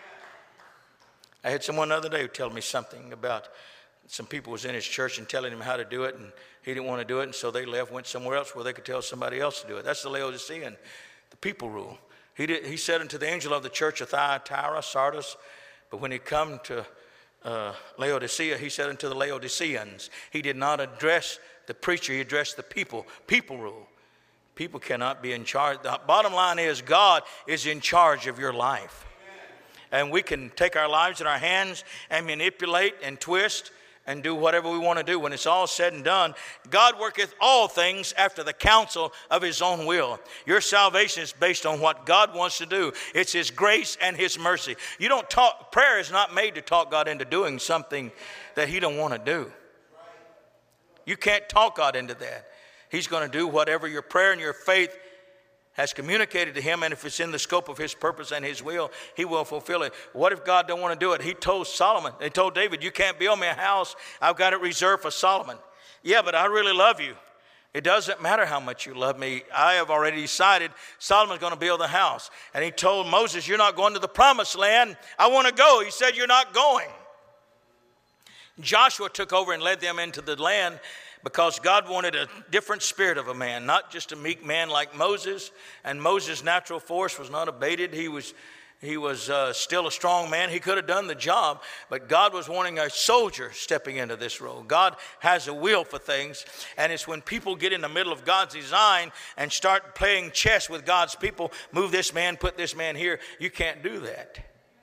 I had someone the other day tell me something about some people was in his church and telling him how to do it, and he didn't want to do it, and so they left, went somewhere else where they could tell somebody else to do it. That's the Laodicean, the people rule. He did, he said unto the angel of the church of Thyatira, Sardis, but when he come to uh, Laodicea, he said unto the Laodiceans. He did not address the preacher, he addressed the people. People rule. People cannot be in charge. The bottom line is God is in charge of your life. And we can take our lives in our hands and manipulate and twist and do whatever we want to do. When it's all said and done, God worketh all things after the counsel of his own will. Your salvation is based on what God wants to do. It's his grace and his mercy. You don't talk, prayer is not made to talk God into doing something that he don't want to do. You can't talk God into that. He's going to do whatever your prayer and your faith has communicated to him, and if it's in the scope of his purpose and his will, he will fulfill it. What if God don't want to do it? He told Solomon, he told David, you can't build me a house. I've got it reserved for Solomon. Yeah, but I really love you. It doesn't matter how much you love me. I have already decided Solomon's going to build a house. And he told Moses, you're not going to the promised land. I want to go. He said, you're not going. Joshua took over and led them into the land, because God wanted a different spirit of a man, not just a meek man like Moses. And Moses' natural force was not abated. He was, he was uh, still a strong man. He could have done the job, but God was wanting a soldier stepping into this role. God has a will for things, and it's when people get in the middle of God's design and start playing chess with God's people, move this man, put this man here, you can't do that.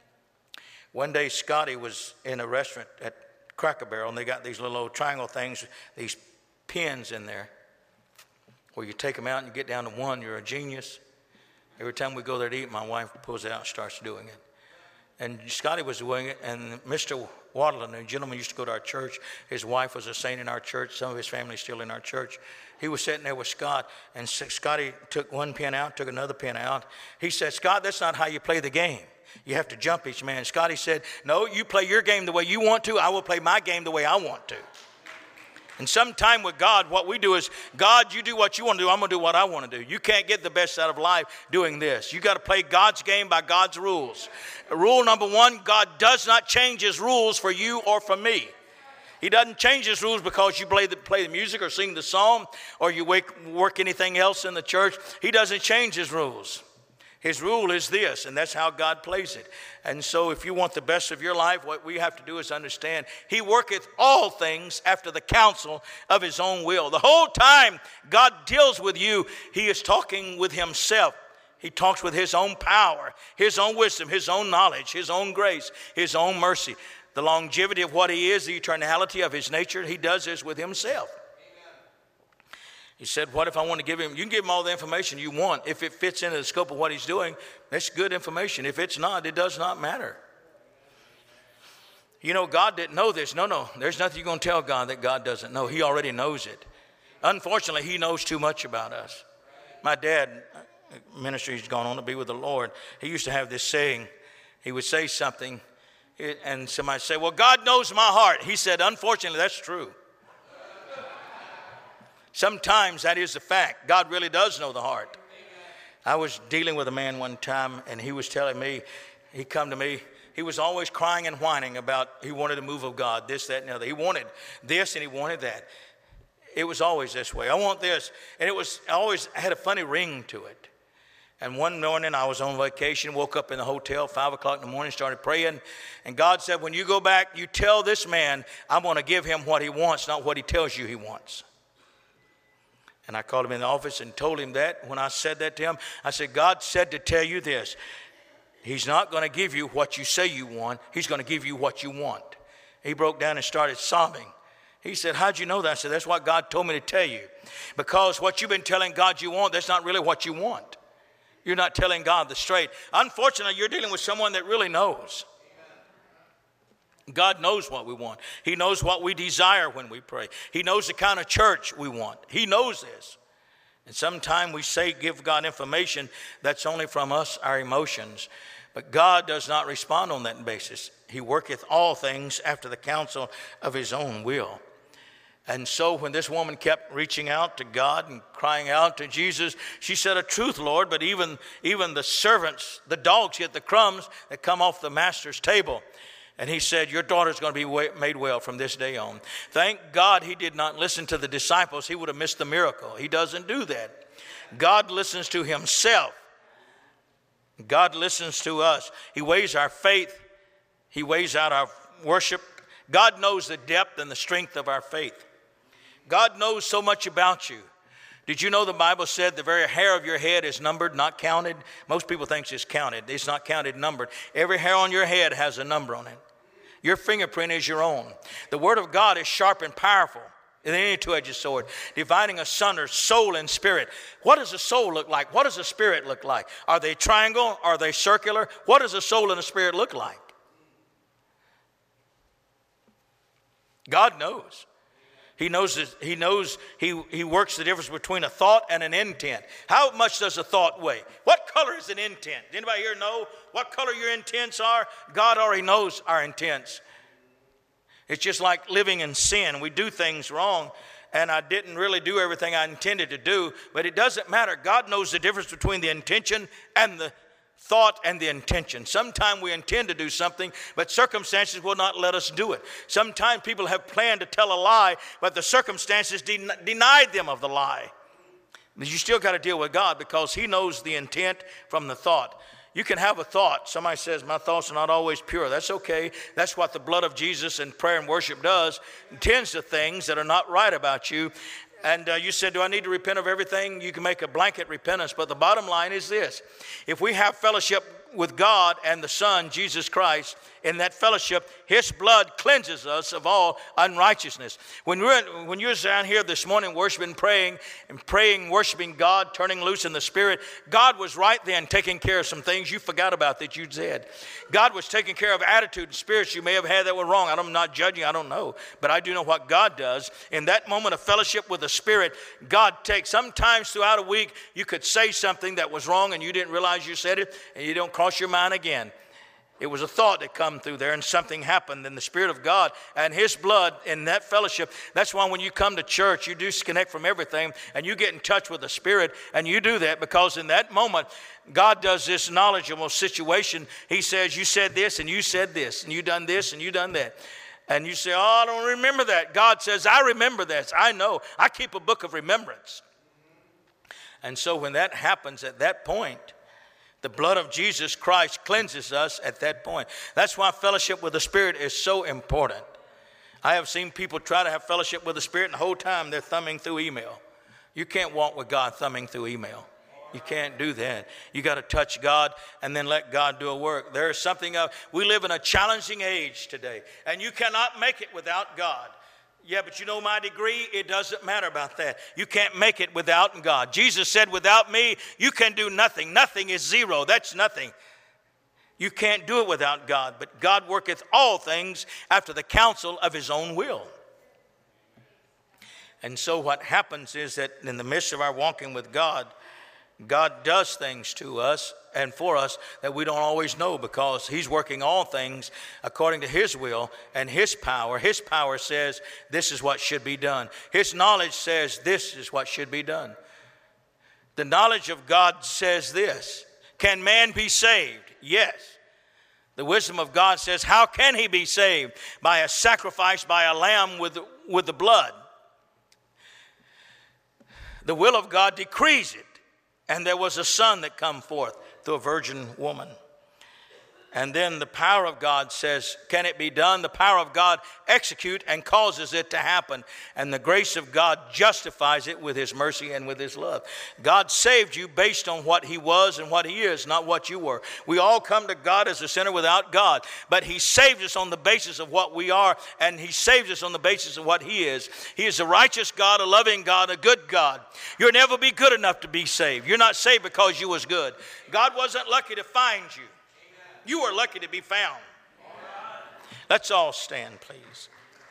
One day, Scotty was in a restaurant at Cracker Barrel, and they got these little old triangle things, these pins in there, where you take them out and you get down to one, you're a genius. Every time we go there to eat, my wife pulls it out and starts doing it. And Scotty was doing it, and Mister Waddle, a gentleman used to go to our church. His wife was a saint in our church. Some of his family is still in our church. He was sitting there with Scott, and Scotty took one pin out, took another pin out. He said, Scott, that's not how you play the game. You have to jump each man. Scotty said, no, you play your game the way you want to. I will play my game the way I want to. And sometime with God, what we do is, God, you do what you want to do. I'm going to do what I want to do. You can't get the best out of life doing this. You got to play God's game by God's rules. Rule number one, God does not change his rules for you or for me. He doesn't change his rules because you play the, play the music or sing the song or you wake, work anything else in the church. He doesn't change his rules. His rule is this, and that's how God plays it. And so if you want the best of your life, what we have to do is understand he worketh all things after the counsel of his own will. The whole time God deals with you, he is talking with himself. He talks with his own power, his own wisdom, his own knowledge, his own grace, his own mercy. The longevity of what he is, the eternality of his nature, he does this with himself. He said, what if I want to give him, you can give him all the information you want. If it fits into the scope of what he's doing, that's good information. If it's not, it does not matter. You know, God didn't know this. No, no, there's nothing you're going to tell God that God doesn't know. He already knows it. Unfortunately, he knows too much about us. My dad, ministry's gone on to be with the Lord. He used to have this saying. He would say something, and somebody would say, well, God knows my heart. He said, unfortunately, that's true. Sometimes that is the fact. God really does know the heart. I was dealing with a man one time, and he was telling me, he come to me, he was always crying and whining about he wanted a move of God, this, that, and the other. He wanted this and he wanted that. It was always this way. I want this. And it was always had a funny ring to it. And one morning I was on vacation, woke up in the hotel, five o'clock in the morning, started praying. And God said, when you go back, you tell this man, I'm going to give him what he wants, not what he tells you he wants. And I called him in the office and told him that. When I said that to him, I said, God said to tell you this. He's not going to give you what you say you want. He's going to give you what you want. He broke down and started sobbing. He said, how'd you know that? I said, that's what God told me to tell you. Because what you've been telling God you want, that's not really what you want. You're not telling God the straight. Unfortunately, you're dealing with someone that really knows. God knows what we want. He knows what we desire when we pray. He knows the kind of church we want. He knows this. And sometimes we say, give God information that's only from us, our emotions. But God does not respond on that basis. He worketh all things after the counsel of his own will. And so when this woman kept reaching out to God and crying out to Jesus, she said, a truth, Lord, but even, even the servants, the dogs get the crumbs that come off the master's table. And he said, your daughter's going to be made well from this day on. Thank God he did not listen to the disciples. He would have missed the miracle. He doesn't do that. God listens to himself. God listens to us. He weighs our faith. He weighs out our worship. God knows the depth and the strength of our faith. God knows so much about you. Did you know the Bible said the very hair of your head is numbered, not counted? Most people think it's counted. It's not counted, numbered. Every hair on your head has a number on it. Your fingerprint is your own. The word of God is sharp and powerful than any two-edged sword, dividing asunder soul and spirit. What does a soul look like? What does a spirit look like? Are they triangle? Are they circular? What does a soul and a spirit look like? God knows. He knows that he knows he, he works the difference between a thought and an intent. How much does a thought weigh? What color is an intent? Does anybody here know what color your intents are? God already knows our intents. It's just like living in sin. We do things wrong, and I didn't really do everything I intended to do, but it doesn't matter. God knows the difference between the intention and the thought and the intention. Sometimes we intend to do something, but circumstances will not let us do it. Sometimes people have planned to tell a lie, but the circumstances den- denied them of the lie. But you still got to deal with God because he knows the intent from the thought. You can have a thought. Somebody says, my thoughts are not always pure. That's okay. That's what the blood of Jesus and prayer and worship does. It tends to things that are not right about you. And uh, you said, do I need to repent of everything? You can make a blanket repentance. But the bottom line is this. If we have fellowship with God and the Son, Jesus Christ, in that fellowship, his blood cleanses us of all unrighteousness. When we're in, when you're down here this morning worshiping, praying, and praying, worshiping God, turning loose in the Spirit, God was right then taking care of some things you forgot about that you'd said. God was taking care of attitude and spirits you may have had that were wrong. I'm not judging, I don't know. But I do know what God does. In that moment of fellowship with the Spirit, God takes, sometimes throughout a week, you could say something that was wrong and you didn't realize you said it, and you don't cross your mind again. It was a thought that come through there and something happened in the Spirit of God and his blood in that fellowship. That's why when you come to church, you do disconnect from everything and you get in touch with the Spirit, and you do that because in that moment, God does this knowledgeable situation. He says, you said this and you said this and you done this and you done that. And you say, oh, I don't remember that. God says, I remember this. I know. I keep a book of remembrance. And so when that happens at that point, the blood of Jesus Christ cleanses us at that point. That's why fellowship with the Spirit is so important. I have seen people try to have fellowship with the Spirit, and the whole time they're thumbing through email. You can't walk with God thumbing through email. You can't do that. You got to touch God and then let God do a work. There is something of, we live in a challenging age today, and you cannot make it without God. Yeah, but you know my degree, it doesn't matter about that. You can't make it without God. Jesus said, without me, you can do nothing. Nothing is zero. That's nothing. You can't do it without God. But God worketh all things after the counsel of his own will. And so what happens is that in the midst of our walking with God, God does things to us and for us that we don't always know, because he's working all things according to his will and his power. His power says this is what should be done. His knowledge says this is what should be done. The knowledge of God says this. Can man be saved? Yes. The wisdom of God says, how can he be saved? By a sacrifice, by a lamb with, with the blood. The will of God decrees it. And there was a son that come forth through a virgin woman. And then the power of God says, can it be done? The power of God execute and causes it to happen. And the grace of God justifies it with his mercy and with his love. God saved you based on what he was and what he is, not what you were. We all come to God as a sinner without God. But he saved us on the basis of what we are, and he saved us on the basis of what he is. He is a righteous God, a loving God, a good God. You'll never be good enough to be saved. You're not saved because you was good. God wasn't lucky to find you. You are lucky to be found. Let's all stand, please.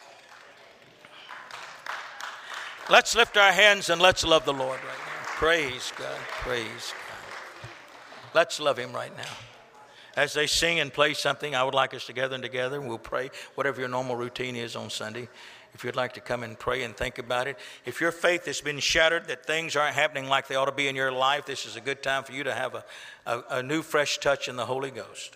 Let's lift our hands and let's love the Lord right now. Praise God. Praise God. Let's love him right now. As they sing and play something, I would like us to gather together and we'll pray, whatever your normal routine is on Sunday. If you'd like to come and pray and think about it. If your faith has been shattered, that things aren't happening like they ought to be in your life, this is a good time for you to have a, a, a new, fresh touch in the Holy Ghost.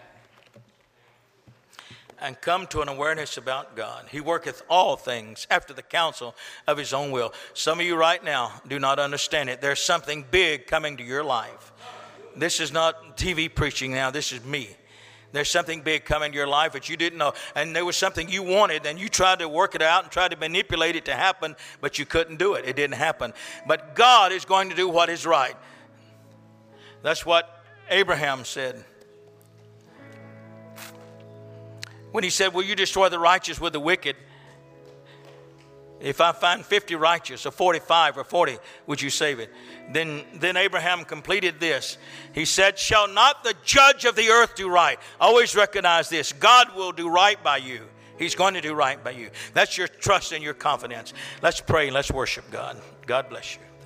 And come to an awareness about God. He worketh all things after the counsel of his own will. Some of you right now do not understand it. There's something big coming to your life. This is not T V preaching now. This is me. There's something big coming to your life that you didn't know. And there was something you wanted, and you tried to work it out and tried to manipulate it to happen, but you couldn't do it. It didn't happen. But God is going to do what is right. That's what Abraham said. When he said, will you destroy the righteous with the wicked? If I find fifty righteous or forty-five or forty, would you save it? Then, then Abraham completed this. He said, shall not the judge of the earth do right? Always recognize this. God will do right by you. He's going to do right by you. That's your trust and your confidence. Let's pray and let's worship God. God bless you.